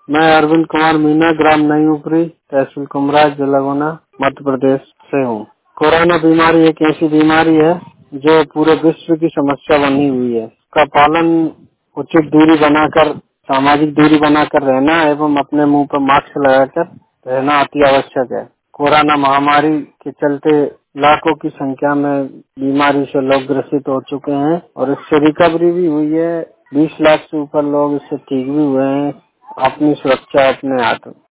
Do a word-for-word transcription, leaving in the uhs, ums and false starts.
मैं अरविंद कुमार मीना, ग्राम नई उपरी, तहसील कुमराज, जिला गुना, मध्य प्रदेश से हूँ। कोरोना बीमारी एक ऐसी बीमारी है जो पूरे विश्व की समस्या बनी हुई है। इसका पालन उचित दूरी बनाकर, सामाजिक दूरी बनाकर रहना एवं अपने मुंह पर मास्क लगाकर रहना अति आवश्यक है। कोरोना महामारी के चलते लाखों की संख्या में बीमारी से लोग ग्रसित हो चुके हैं और इससे रिकवरी भी हुई है। बीस लाख से ऊपर लोग इससे ठीक भी हुए हैं। अपनी सुरक्षा अपने हाथ में।